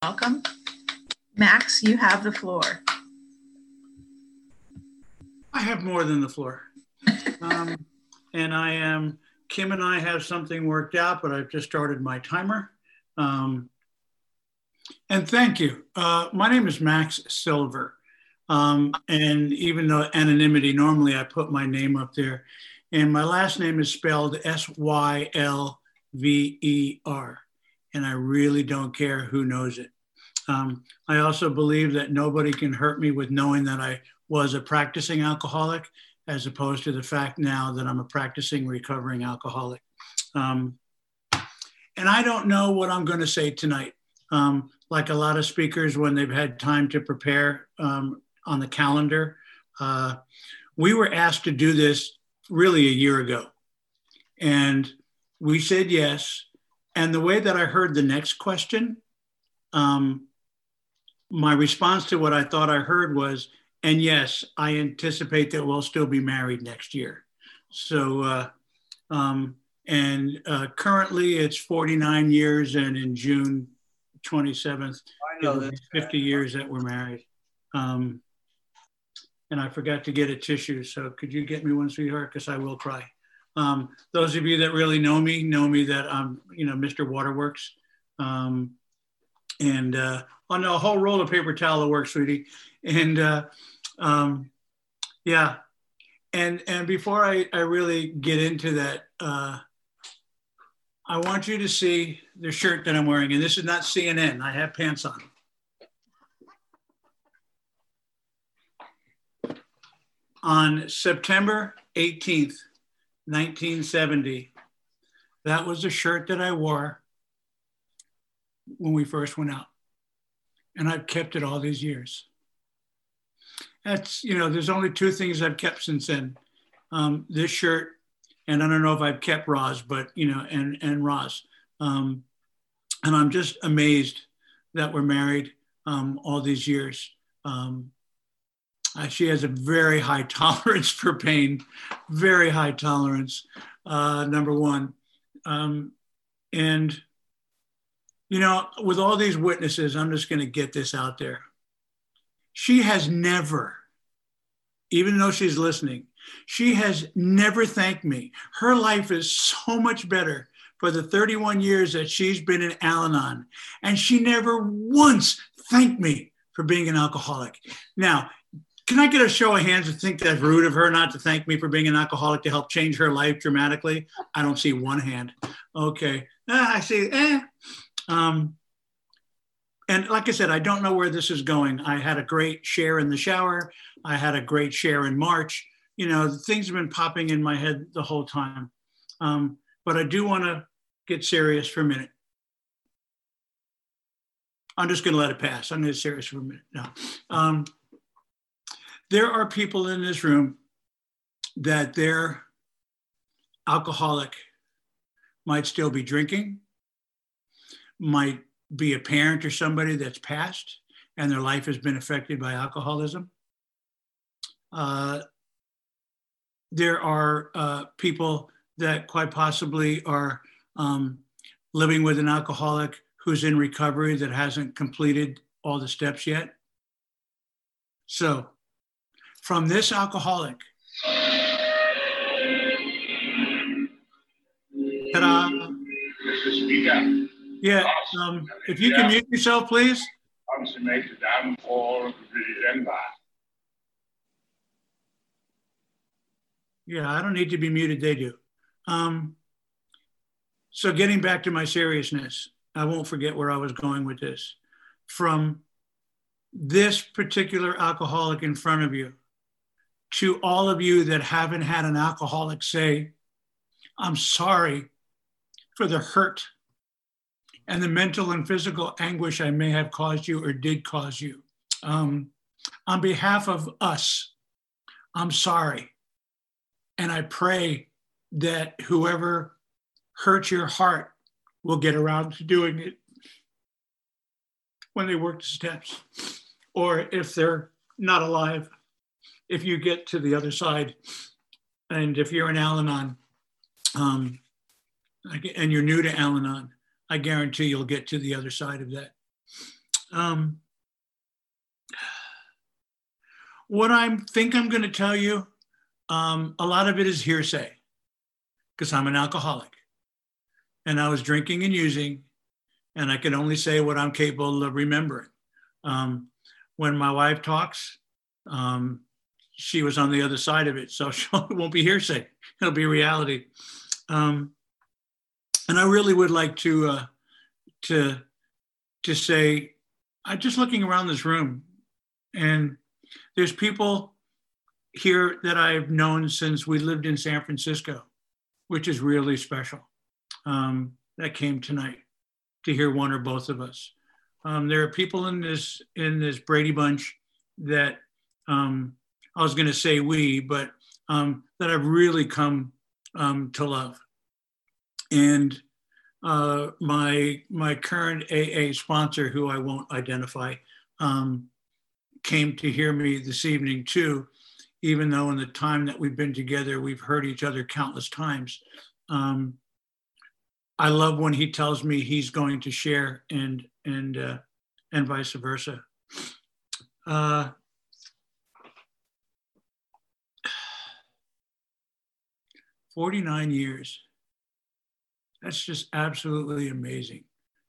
Welcome. Max, you have the floor. I have more than the floor. And Kim and I have something worked out, but I've just started my timer. And thank you. My name is Max Silver. And even though anonymity, normally I put my name up there. And my last name is spelled Sylver. And I really don't care who knows it. I also believe that nobody can hurt me with knowing that I was a practicing alcoholic, as opposed to the fact now that I'm a practicing recovering alcoholic. And I don't know what I'm going to say tonight. Like a lot of speakers, when they've had time to prepare on the calendar, we were asked to do this really a year ago. And we said yes. And the way that I heard the next question, my response to what I thought I heard was, and yes, I anticipate that we'll still be married next year. So, currently it's 49 years, and in June 27th, it'll be 50 years that we're married. And I forgot to get a tissue, so could you get me one, sweetheart? Because I will cry. Those of you that really know me that I'm, Mr. Waterworks. Oh no, a whole roll of paper towel will work, sweetie. And yeah. And before I really get into that, I want you to see the shirt that I'm wearing. And this is not CNN. I have pants on. On September 18th, 1970, that was the shirt that I wore when we first went out. And I've kept it all these years. That's, there's only two things I've kept since then. This shirt, and I don't know if I've kept Roz, but, and Roz. And I'm just amazed that we're married all these years. She has a very high tolerance for pain, very high tolerance, number one. And with all these witnesses, I'm just going to get this out there. She has never, even though she's listening, she has never thanked me. Her life is so much better for the 31 years that she's been in Al-Anon. And she never once thanked me for being an alcoholic. Now, can I get a show of hands to think that's rude of her not to thank me for being an alcoholic to help change her life dramatically? I don't see one hand. Okay. I see. And like I said, I don't know where this is going. I had a great share in the shower. I had a great share in March. Things have been popping in my head the whole time. But I do want to get serious for a minute. I'm just going to let it pass. I'm going to get serious for a minute. No. There are people in this room that they're alcoholic, might still be drinking, might be a parent or somebody that's passed and their life has been affected by alcoholism. There are people that quite possibly are living with an alcoholic who's in recovery that hasn't completed all the steps yet. So from this alcoholic, ta-da. Yeah, if you can mute yourself, please. Yeah, I don't need to be muted, they do. So getting back to my seriousness, I won't forget where I was going with this. From this particular alcoholic in front of you, to all of you that haven't had an alcoholic say, I'm sorry for the hurt and the mental and physical anguish I may have caused you or did cause you. On behalf of us, I'm sorry. And I pray that whoever hurt your heart will get around to doing it when they work the steps. Or if they're not alive, if you get to the other side, and if you're in Al-Anon, and you're new to Al-Anon, I guarantee you'll get to the other side of that. Um, what I think I'm going to tell you, a lot of it is hearsay because I'm an alcoholic and I was drinking and using, and I can only say what I'm capable of remembering. When my wife talks, she was on the other side of it, so it won't be hearsay. It'll be reality. And I really would like to say, I'm just looking around this room, and there's people here that I've known since we lived in San Francisco, which is really special. That came tonight to hear one or both of us. There are people in this Brady Bunch that I was going to say but that I've really come to love. And my current AA sponsor, who I won't identify, came to hear me this evening too, even though in the time that we've been together, we've heard each other countless times. I love when he tells me he's going to share and vice versa. 49 years. That's just absolutely amazing.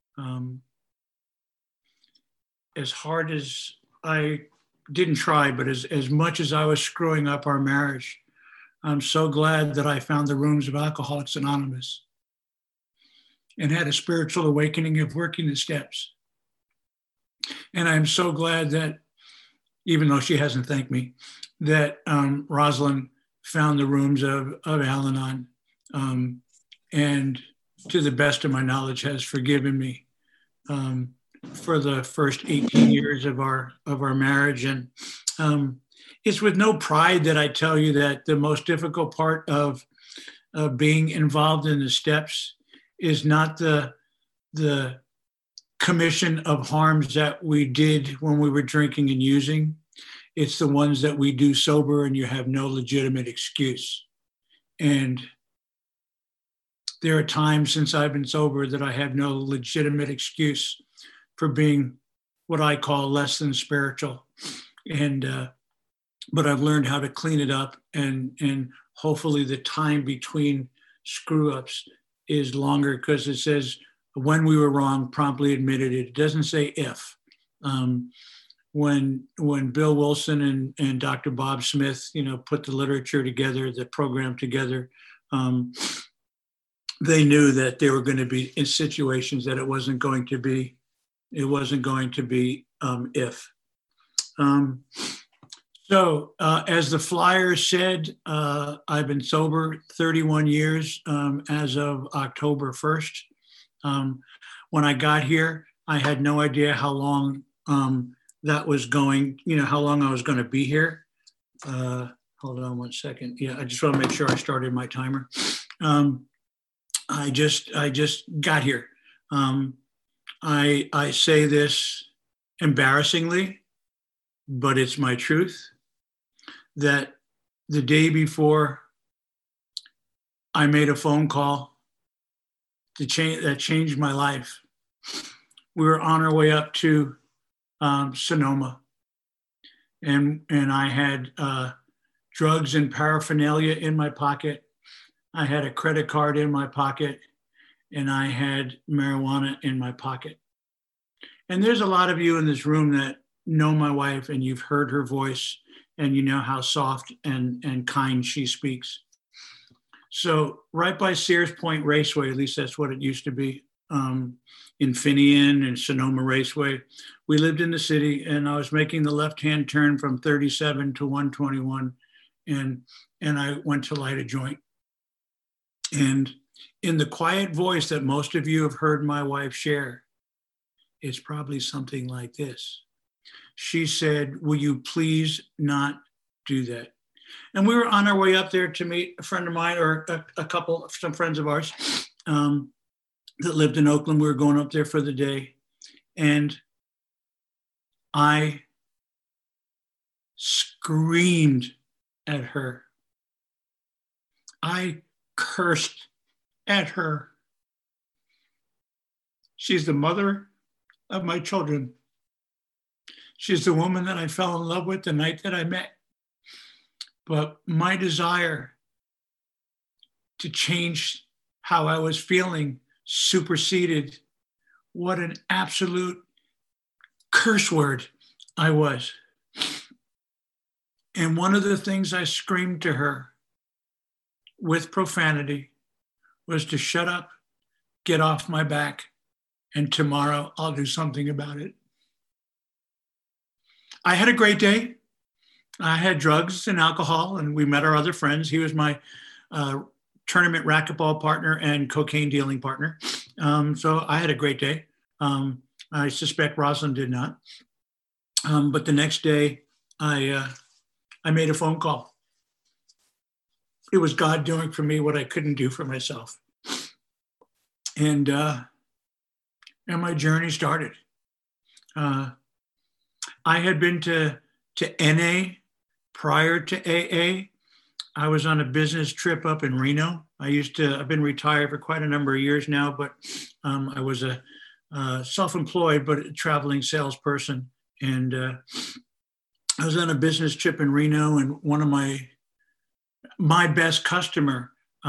As hard as I didn't try, but as much as I was screwing up our marriage, I'm so glad that I found the rooms of Alcoholics Anonymous and had a spiritual awakening of working the steps. And I'm so glad that, even though she hasn't thanked me, that Rosalind found the rooms of Al-Anon, and to the best of my knowledge has forgiven me for the first 18 years of our marriage. And it's with no pride that I tell you that the most difficult part of being involved in the steps is not the commission of harms that we did when we were drinking and using. It's the ones that we do sober and you have no legitimate excuse. And there are times since I've been sober that I have no legitimate excuse for being what I call less than spiritual. And but I've learned how to clean it up, and hopefully the time between screw ups is longer, because it says when we were wrong, promptly admitted it. It doesn't say if. When Bill Wilson and Dr. Bob Smith, put the literature together, the program together, they knew that they were going to be in situations that it wasn't going to be if. So as the flyer said, I've been sober 31 years as of October 1st. When I got here, I had no idea how long that was going, how long I was going to be here. Hold on one second. Yeah, I just want to make sure I started my timer. I just got here. I say this embarrassingly, but it's my truth, that the day before I made a phone call that changed my life. We were on our way up to Sonoma, and I had drugs and paraphernalia in my pocket. I had a credit card in my pocket, and I had marijuana in my pocket. And there's a lot of you in this room that know my wife, and you've heard her voice, and you know how soft and kind she speaks. So right by Sears Point Raceway, at least that's what it used to be, in Finian and Sonoma Raceway, we lived in the city, and I was making the left-hand turn from 37 to 121, and I went to light a joint. And in the quiet voice that most of you have heard my wife share, it's probably something like this. She said, "Will you please not do that?" And we were on our way up there to meet a friend of mine, or some friends of ours that lived in Oakland. We were going up there for the day. And I screamed at her. I cursed at her. She's the mother of my children. She's the woman that I fell in love with the night that I met. But my desire to change how I was feeling superseded what an absolute curse word I was. And one of the things I screamed to her with profanity was to shut up, get off my back, and tomorrow I'll do something about it. I had a great day. I had drugs and alcohol, and we met our other friends. He was my tournament racquetball partner and cocaine dealing partner. So I had a great day. I suspect Rosalind did not. But the next day, I made a phone call. It was God doing for me what I couldn't do for myself. And my journey started. I had been to NA prior to AA. I was on a business trip up in Reno. I've been retired for quite a number of years now, but I was a self-employed but a traveling salesperson. And I was on a business trip in Reno, and one of my best customer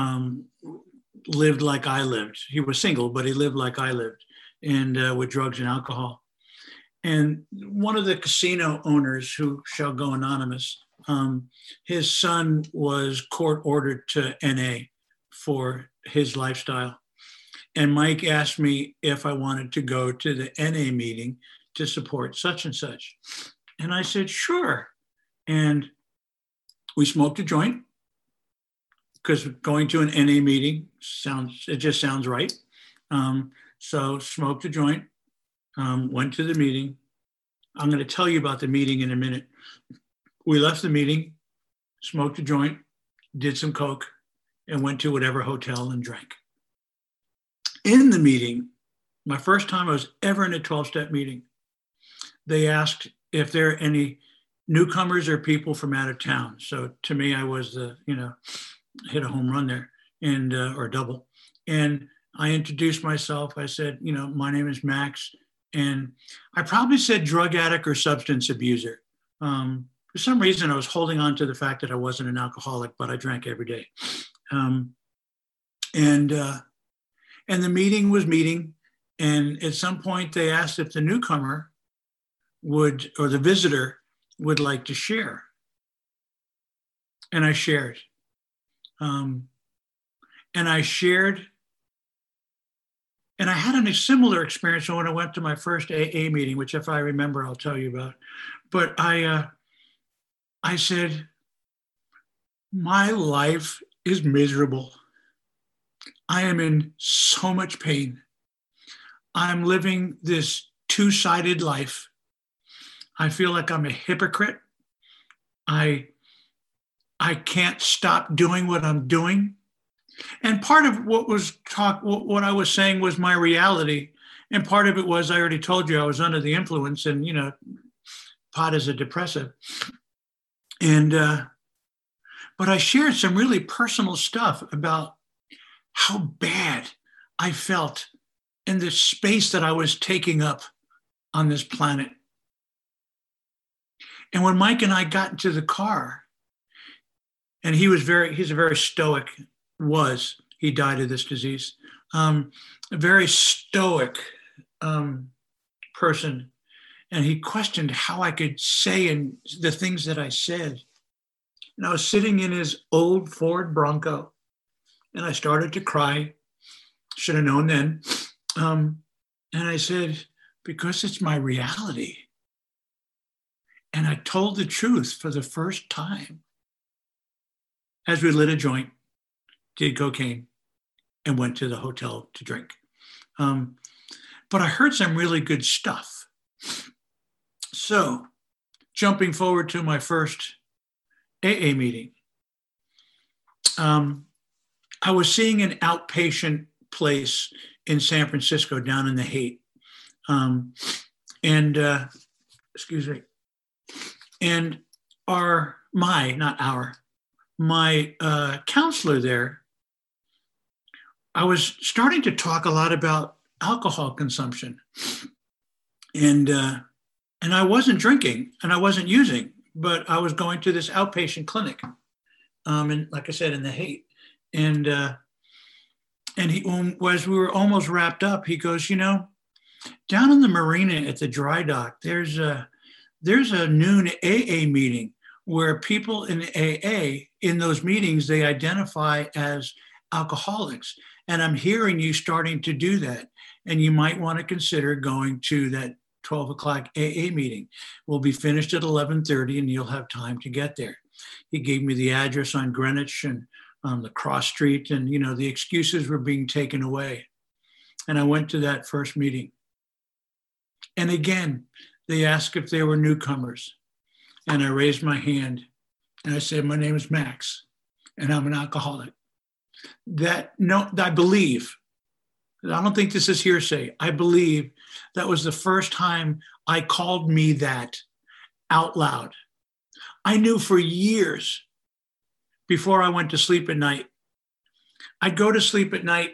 lived like I lived. He was single, but he lived like I lived, and with drugs and alcohol. And one of the casino owners, who shall go anonymous, his son was court ordered to NA for his lifestyle. And Mike asked me if I wanted to go to the NA meeting to support such and such. And I said, sure. And we smoked a joint, because going to an NA meeting just sounds right. So smoked a joint, went to the meeting. I'm going to tell you about the meeting in a minute. We left the meeting, smoked a joint, did some coke, and went to whatever hotel and drank. In the meeting, my first time I was ever in a 12-step meeting, they asked if there are any newcomers or people from out of town. So to me, I was hit a home run there, and or double. And I introduced myself. I said, my name is Max. And I probably said drug addict or substance abuser. For some reason, I was holding on to the fact that I wasn't an alcoholic, but I drank every day. And the meeting was meeting. And at some point, they asked if the newcomer would, or the visitor would like to share. And I shared. And I shared. And I had a similar experience when I went to my first AA meeting, which if I remember, I'll tell you about. But I said, my life is miserable. I am in so much pain. I'm living this two-sided life. I feel like I'm a hypocrite. I can't stop doing what I'm doing. And part of what I was saying was my reality. And part of it was, I already told you, I was under the influence, and, pot is a depressive. And, but I shared some really personal stuff about how bad I felt in the space that I was taking up on this planet. And when Mike and I got into the car, and he's a very stoic, he died of this disease, a very stoic person. And he questioned how I could say and the things that I said. And I was sitting in his old Ford Bronco, and I started to cry. Should have known then. And I said, because it's my reality. And I told the truth for the first time as we lit a joint, did cocaine, and went to the hotel to drink. But I heard some really good stuff. So jumping forward to my first AA meeting, I was seeing an outpatient place in San Francisco down in the Haight. Excuse me. And my counselor there, I was starting to talk a lot about alcohol consumption. And And I wasn't drinking and I wasn't using, but I was going to this outpatient clinic. And like I said, in the Haight. And he, as we were almost wrapped up, he goes, you know, down in the marina at the dry dock, there's a noon AA meeting where people in AA, in those meetings, they identify as alcoholics. And I'm hearing you starting to do that. And you might want to consider going to that 12 o'clock AA meeting. We'll be finished at 11:30 and you'll have time to get there. He gave me the address on Greenwich and on the cross street, and you know, the excuses were being taken away. And I went to that first meeting. And again, they asked if there were newcomers. And I raised my hand and I said, my name is Max and I'm an alcoholic. I believe, I don't think this is hearsay. I believe that was the first time I called me that out loud. I knew for years before I went to sleep at night. I'd go to sleep at night.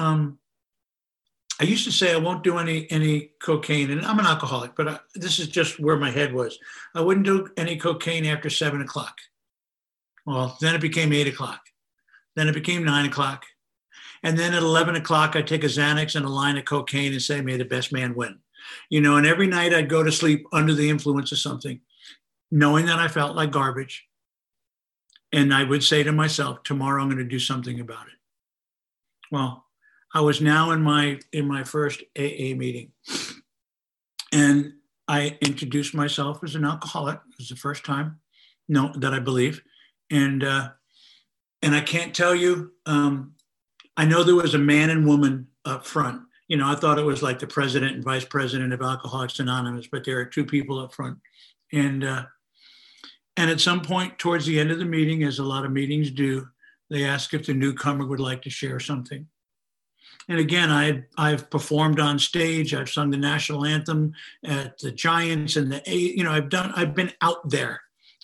I used to say I won't do any cocaine, and I'm an alcoholic, but this is just where my head was. I wouldn't do any cocaine after 7 o'clock. Well, then it became 8 o'clock. Then it became 9 o'clock. And then at 11 o'clock, I'd take a Xanax and a line of cocaine and say, may the best man win. You know, and every night I'd go to sleep under the influence of something, knowing that I felt like garbage. And I would say to myself, tomorrow I'm going to do something about it. Well, I was now in my first AA meeting. And I introduced myself as an alcoholic. It was the first time, that I believe. And I can't tell you, I know there was a man and woman up front. You know, I thought it was like the president and vice president of Alcoholics Anonymous, but there are two people up front. And at some point towards the end of the meeting, as a lot of meetings do, they ask if the newcomer would like to share something. And again, I've performed on stage. I've sung the national anthem at the Giants and I've been out there.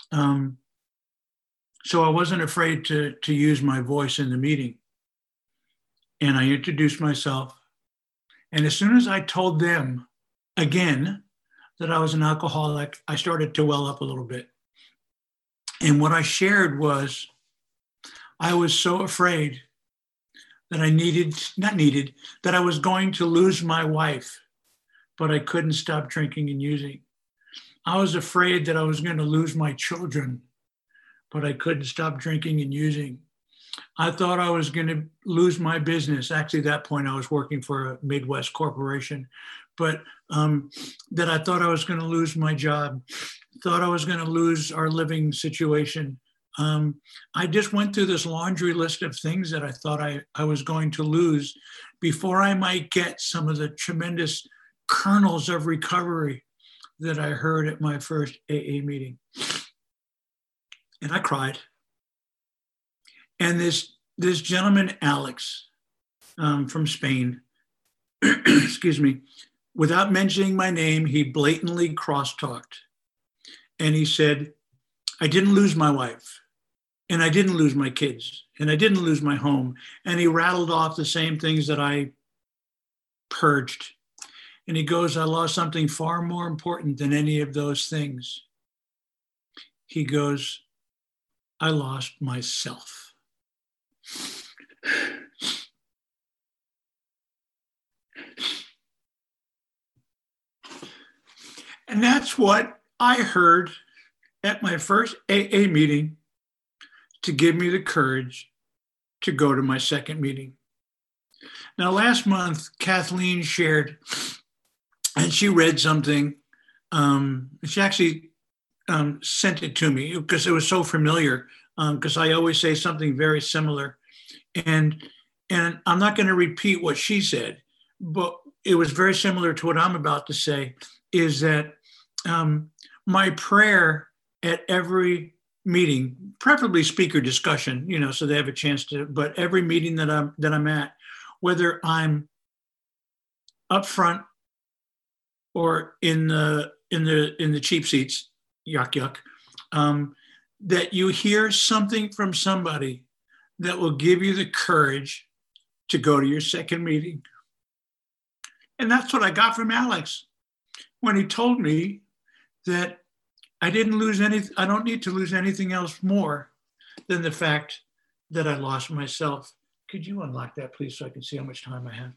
So I wasn't afraid to use my voice in the meeting. And I introduced myself. And as soon as I told them again that I was an alcoholic, I started to well up a little bit. And what I shared was, I was so afraid that that I was going to lose my wife, but I couldn't stop drinking and using. I was afraid that I was going to lose my children, but I couldn't stop drinking and using. I thought I was going to lose my business. Actually, at that point, I was working for a Midwest corporation, but that I thought I was going to lose my job, thought I was going to lose our living situation. I just went through this laundry list of things that I thought I was going to lose before I might get some of the tremendous kernels of recovery that I heard at my first AA meeting. And I cried. And this gentleman, Alex, from Spain, excuse me, without mentioning my name, he blatantly cross-talked. And he said, I didn't lose my wife, and I didn't lose my kids, and I didn't lose my home. And he rattled off the same things that I purged. And he goes, I lost something far more important than any of those things. He goes, I lost myself. And that's what I heard at my first AA meeting to give me the courage to go to my second meeting. Now, last month, Kathleen shared, and she read something. She actually sent it to me because it was so familiar, because I always say something very similar. And I'm not going to repeat what she said, but it was very similar to what I'm about to say, is that my prayer at every meeting, preferably speaker discussion, so they have a chance to, but every meeting that I'm at, whether I'm up front or in the cheap seats, yuck, that you hear something from somebody that will give you the courage to go to your second meeting. And that's what I got from Alex when he told me that I don't need to lose anything else more than the fact that I lost myself. Could you unlock that, please, so I can see how much time I have?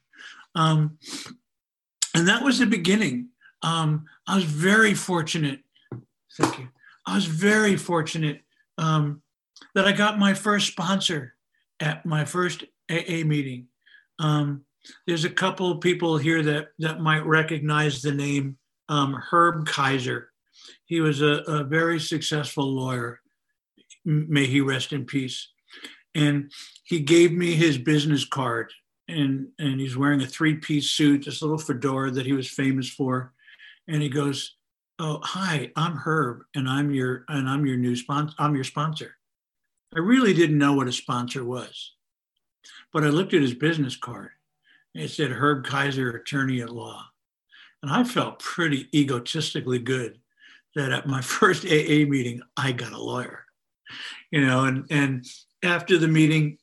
And that was the beginning. I was very fortunate. Thank you. I was very fortunate that I got my first sponsor at my first AA meeting. There's a couple of people here that might recognize the name Herb Kaiser. He was a very successful lawyer. May he rest in peace. And he gave me his business card, and he's wearing a 3-piece suit, this little fedora that he was famous for. And he goes, "Oh, hi, I'm Herb, and I'm your new sponsor. I'm your sponsor." I really didn't know what a sponsor was, but I looked at his business card. And it said Herb Kaiser, attorney at law. And I felt pretty egotistically good that at my first AA meeting, I got a lawyer, and after the meeting,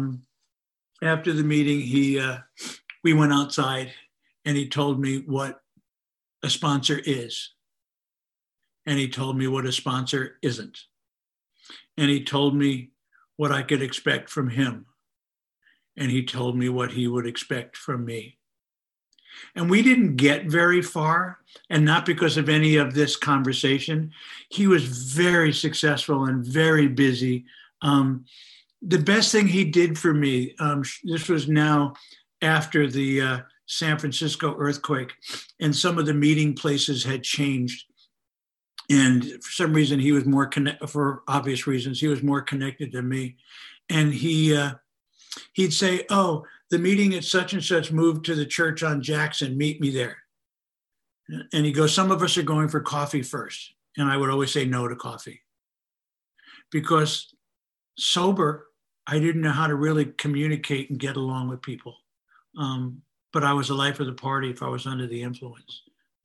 we went outside and he told me what a sponsor is. And he told me what a sponsor isn't. And he told me what I could expect from him. And he told me what he would expect from me. And we didn't get very far, and not because of any of this conversation. He was very successful and very busy. The best thing he did for me, this was now after the San Francisco earthquake, and some of the meeting places had changed. And for some reason, he was more for obvious reasons, he was more connected to me. And he'd say, "Oh, the meeting at such and such moved to the church on Jackson, meet me there." And he goes, "Some of us are going for coffee first." And I would always say no to coffee. Because sober, I didn't know how to really communicate and get along with people. But I was the life of the party if I was under the influence.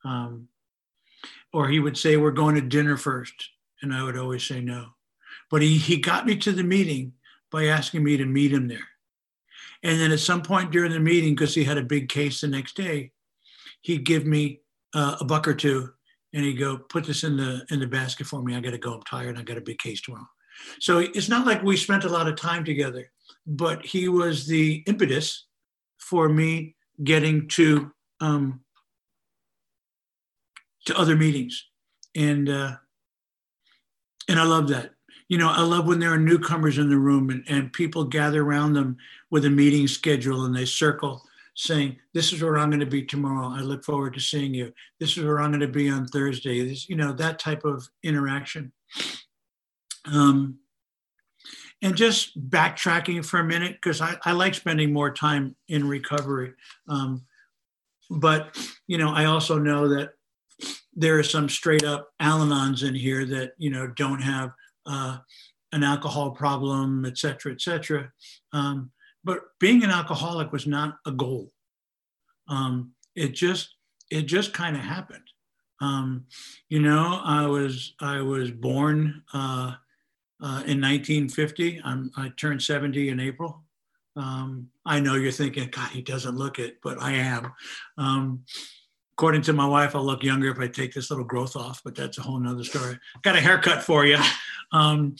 Or he would say, "We're going to dinner first." And I would always say no. But he got me to the meeting by asking me to meet him there. And then at some point during the meeting, because he had a big case the next day, he'd give me a buck or two and he'd go, "Put this in the basket for me. I got to go. I'm tired. I got a big case tomorrow." So it's not like we spent a lot of time together, but he was the impetus for me getting to other meetings. And I love that. I love when there are newcomers in the room and people gather around them with a meeting schedule and they circle saying, "This is where I'm going to be tomorrow. I look forward to seeing you. This is where I'm going to be on Thursday." That type of interaction. And just backtracking for a minute, because I like spending more time in recovery. But I also know that there are some straight up Al-Anons in here that, don't have an alcohol problem, et cetera, et cetera. But being an alcoholic was not a goal. It just kind of happened. I was born in 1950. I turned 70 in April. I know you're thinking, "God, he doesn't look it," but I am. According to my wife, I'll look younger if I take this little growth off, but that's a whole nother story. Got a haircut for you. I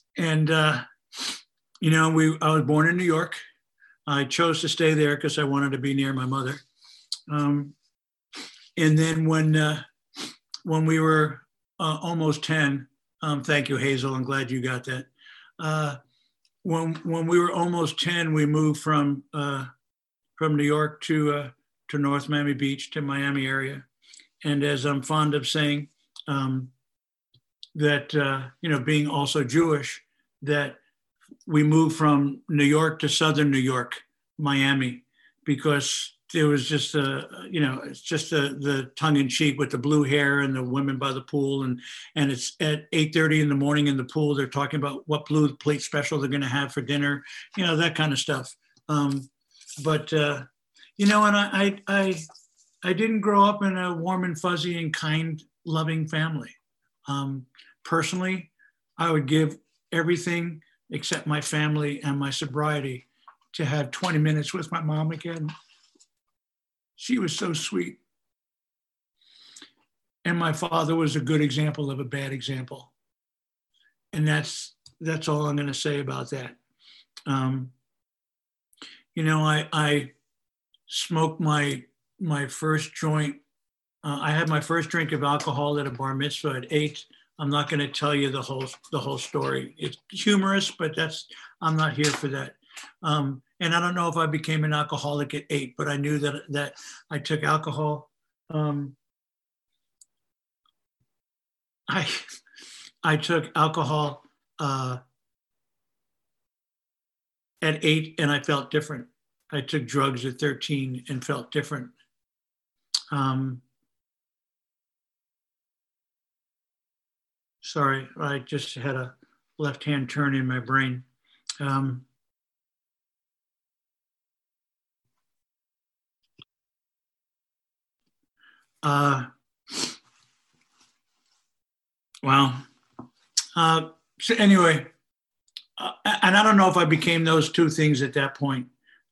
was born in New York. I chose to stay there because I wanted to be near my mother. And then when we were almost 10, thank you, Hazel. I'm glad you got that. When we were almost 10, we moved from New York to North Miami Beach, to Miami area. And as I'm fond of saying, that, being also Jewish, that we moved from New York to Southern New York, Miami, because there was just it's just the tongue in cheek with the blue hair and the women by the pool. And it's at 8:30 in the morning in the pool, they're talking about what blue plate special they're going to have for dinner, that kind of stuff. And I didn't grow up in a warm and fuzzy and kind, loving family. Personally, I would give everything except my family and my sobriety to have 20 minutes with my mom again. She was so sweet. And my father was a good example of a bad example. And that's all I'm going to say about that. I smoked my first joint. I had my first drink of alcohol at a bar mitzvah at 8. I'm not going to tell you the whole story. It's humorous, but I'm not here for that. And I don't know if I became an alcoholic at 8, but I knew that I took alcohol. I took alcohol at 8 and I felt different. I took drugs at 13 and felt different. Sorry, I just had a left-hand turn in my brain. Wow. So anyway, and I don't know if I became those two things at that point.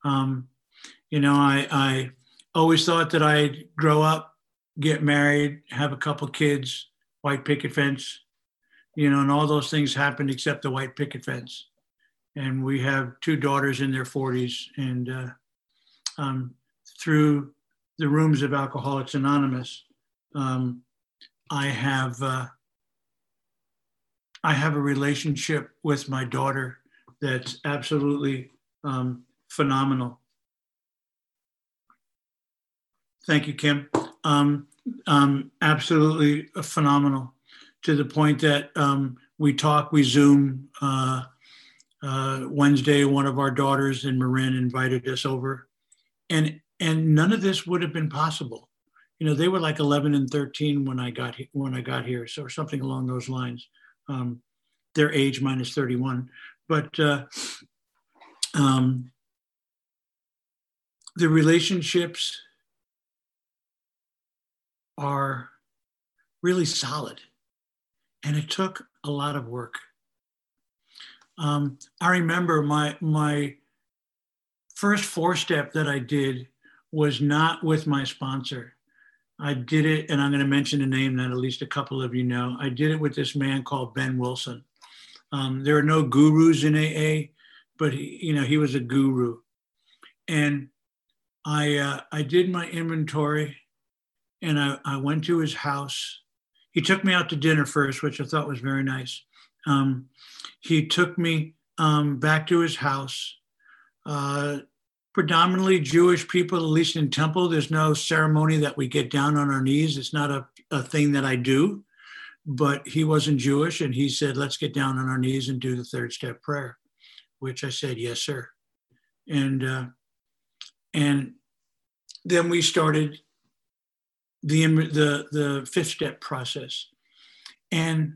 I always thought that I'd grow up, get married, have a couple kids, white picket fence, and all those things happened except the white picket fence. And we have 2 daughters in their 40s. And through the rooms of Alcoholics Anonymous, I have a relationship with my daughter that's absolutely phenomenal. Thank you, Kim. Absolutely phenomenal, to the point that we Zoom. Wednesday, one of our daughters in Marin invited us over, and none of this would have been possible. They were like 11 and 13 when I got here, so something along those lines. Their age minus 31, but the relationships are really solid, and it took a lot of work. I remember my first 4-step that I did was not with my sponsor. I did it, and I'm going to mention a name that at least a couple of you know. I did it with this man called Ben Wilson. There are no gurus in AA, but he was a guru. And I did my inventory, and I went to his house. He took me out to dinner first, which I thought was very nice. He took me back to his house. Predominantly Jewish people, at least in Temple. There's no ceremony that we get down on our knees. It's not a thing that I do, but he wasn't Jewish, and he said, let's get down on our knees and do the 3rd step prayer, which I said, yes, sir. And then we started the 5th step process. And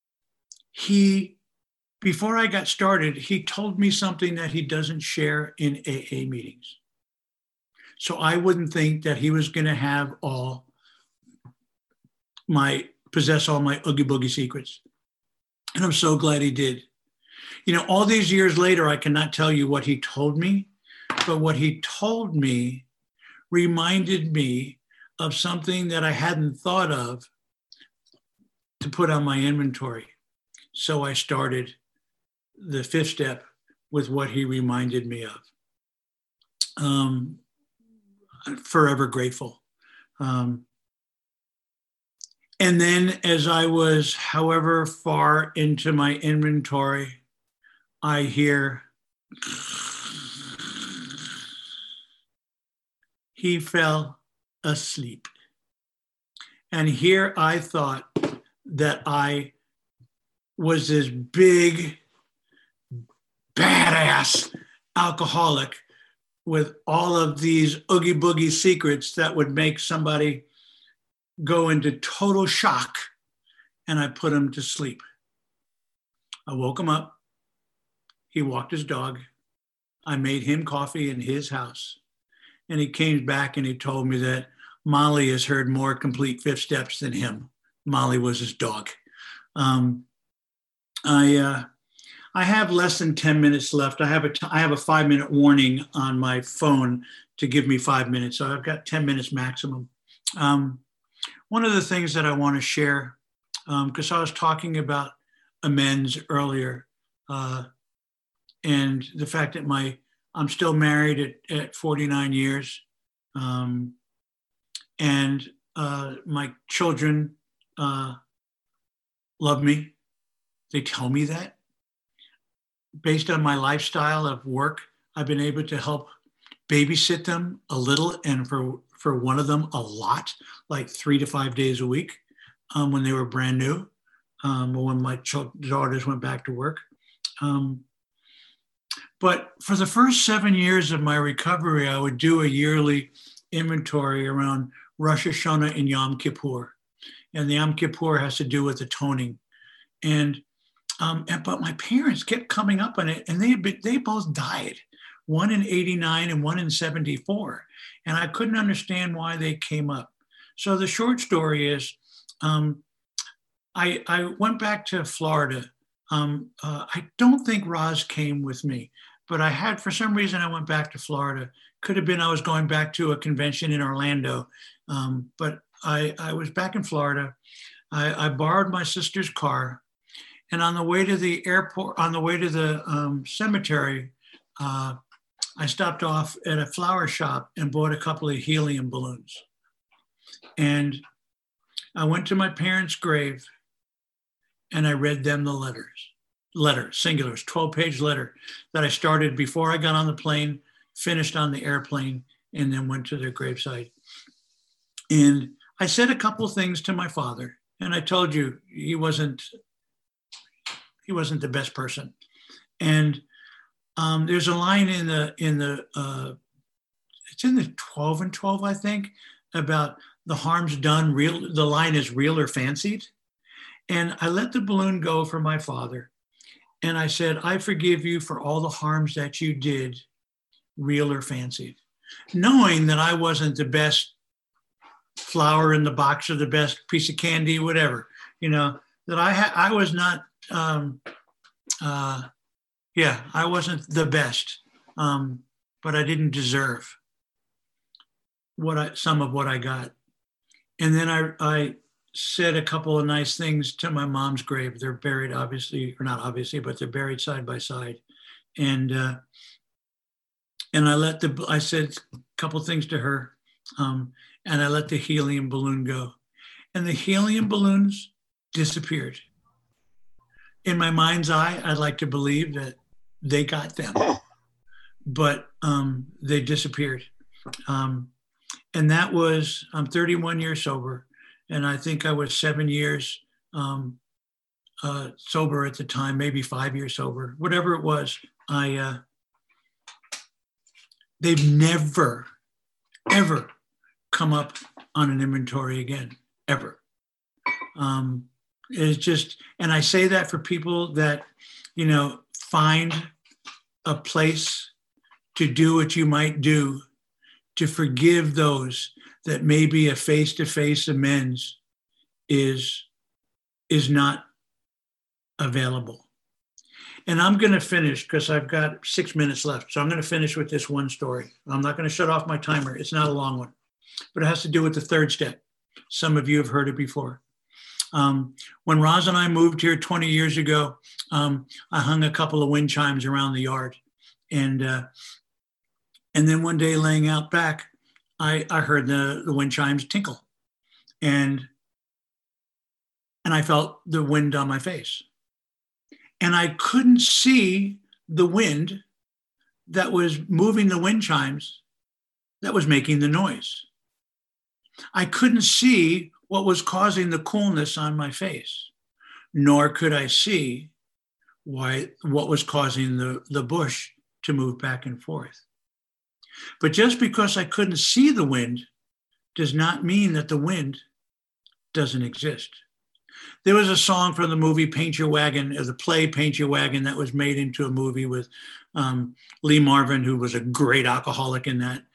before I got started, he told me something that he doesn't share in AA meetings. So I wouldn't think that he was going to possess all my Oogie Boogie secrets. And I'm so glad he did. All these years later, I cannot tell you what he told me, but what he told me reminded me of something that I hadn't thought of to put on my inventory. So I started the 5th step with what he reminded me of. I'm forever grateful. And then as I was however far into my inventory, I hear, he fell asleep. And here I thought that I was this big, badass alcoholic with all of these Oogie Boogie secrets that would make somebody go into total shock, and I put him to sleep. I woke him up. He walked his dog. I made him coffee in his house. And he came back and he told me that Molly has heard more complete 5th steps than him. Molly was his dog. I have less than 10 minutes left. I have a 5-minute warning on my phone to give me 5 minutes. So I've got 10 minutes maximum. One one of the things that I want to share, because I was talking about amends earlier, and the fact that I'm still married at 49 years, and my children love me. They tell me that. Based on my lifestyle of work, I've been able to help babysit them a little, and for one of them a lot, like 3 to 5 days a week, when they were brand new, when my daughters went back to work. But for the first 7 years of my recovery, I would do a yearly inventory around Rosh Hashanah and Yom Kippur. And the Yom Kippur has to do with atoning. But my parents kept coming up on it, and they both died, one in 89 and one in 74. And I couldn't understand why they came up. So the short story is, I went back to Florida. I don't think Roz came with me, but for some reason, I went back to Florida. Could have been I was going back to a convention in Orlando, but I was back in Florida. I borrowed my sister's car, and on the way to the airport, on the way to the cemetery, I stopped off at a flower shop and bought a couple of helium balloons. And I went to my parents' grave and I read them the letter, singulars, 12-page letter that I started before I got on the plane, finished on the airplane, and then went to their gravesite. And I said a couple of things to my father, and I told you he wasn't the best person. And there's a line in the it's in the 12 and 12, I think, about the harms done, the line is real or fancied. And I let the balloon go for my father. And I said, I forgive you for all the harms that you did, real or fancied. Knowing that I wasn't the best flower in the box or the best piece of candy, whatever, that I was not, I wasn't the best, but I didn't deserve some of what I got. And then I said a couple of nice things to my mom's grave. They're buried, obviously, or not obviously, but they're buried side by side. And I said a couple of things to her, and I let the helium balloon go. And the helium balloons disappeared. In my mind's eye, I'd like to believe that they got them, but they disappeared. And that was, I'm 31 years sober, and I think I was 7 years sober at the time, maybe 5 years sober, whatever it was. They've never, ever come up on an inventory again, ever. It's just, and I say that for people that, find a place to do what you might do to forgive those that maybe a face-to-face amends is not available. And I'm going to finish because I've got 6 minutes left. So I'm going to finish with this one story. I'm not going to shut off my timer. It's not a long one, but it has to do with the third step. Some of you have heard it before. When Roz and I moved here 20 years ago, I hung a couple of wind chimes around the yard. And then one day laying out back, I heard the wind chimes tinkle. And I felt the wind on my face. And I couldn't see the wind that was moving the wind chimes that was making the noise. I couldn't see what was causing the coolness on my face, nor could I see what was causing the bush to move back and forth. But just because I couldn't see the wind does not mean that the wind doesn't exist. There was a song from the movie Paint Your Wagon, or the play Paint Your Wagon, that was made into a movie with Lee Marvin, who was a great alcoholic in that.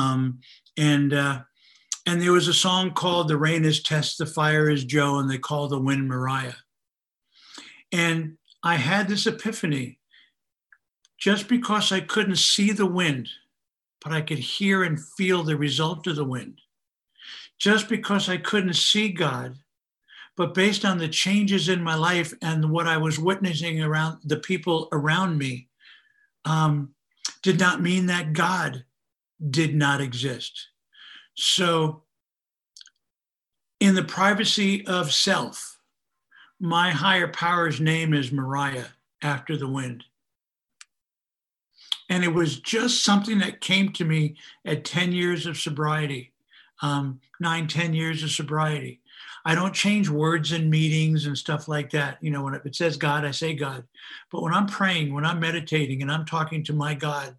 And there was a song called The Rain is Tess, the Fire is Joe, and they called the wind Mariah. And I had this epiphany. Just because I couldn't see the wind, but I could hear and feel the result of the wind, just because I couldn't see God, but based on the changes in my life and what I was witnessing around the people around me, did not mean that God did not exist. So in the privacy of self, my higher power's name is Mariah, after the wind. And it was just something that came to me at 10 years of sobriety, 9, 10 years of sobriety. I don't change words in meetings and stuff like that. You know, when it says God, I say God. But when I'm praying, when I'm meditating and I'm talking to my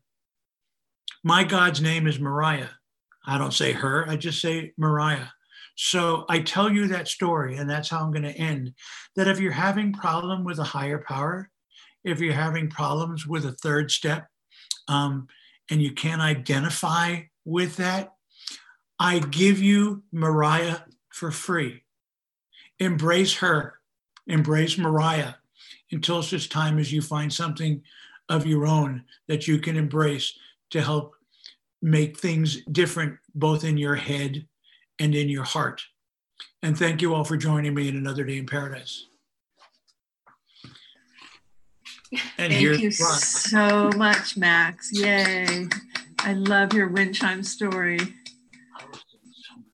God's name is Mariah. I don't say her, I just say Mariah. So I tell you that story, and that's how I'm going to end, that if you're having problem with a higher power, if you're having problems with a third step, and you can't identify with that, I give you Mariah for free. Embrace her, embrace Mariah until such time as you find something of your own that you can embrace to help make things different, both in your head and in your heart. And thank you all for joining me in Another Day in Paradise. And Thank you so much, Max. Yay. I love your wind chime story.